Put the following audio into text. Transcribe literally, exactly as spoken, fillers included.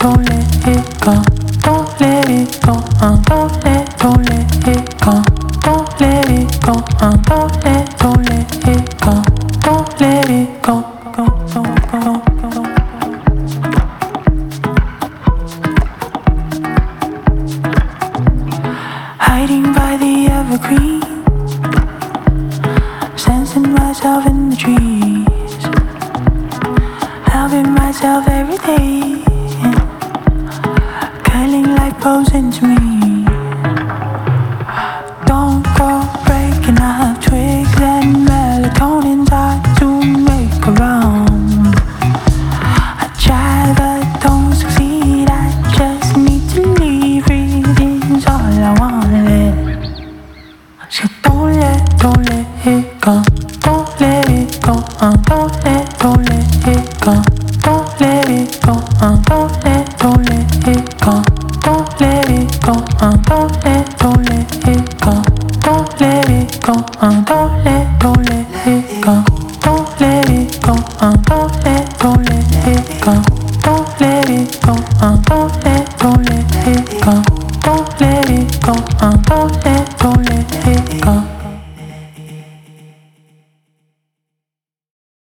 don't let it go. Don't let it go. Uh, don't let, don't let it go. Don't let it go. Uh, don't let, don't let it go. Don't let it go. Go, go, go, go, go. Hiding by the evergreen, sensing myself in the trees, loving myself every day, curling like posing to me. Don't go breaking up twigs and melatonin time to make a round. I try but don't succeed. I just need to leave. Reading's all I wanna live. So don't let, don't let it go. Don't let it go. Uh, don't let, don't let it go. Don't let it go. Uh, don't let, don't let it go. Don't let it go. Uh, don't let, don't let it go. Don't let it go. Uh, don't let, don't let it go. Don't let it go. Uh, don't let, don't let it go. Don't let it go. Uh, don't let, don't let it go. Don't let it go. Uh, don't let, don't let it go.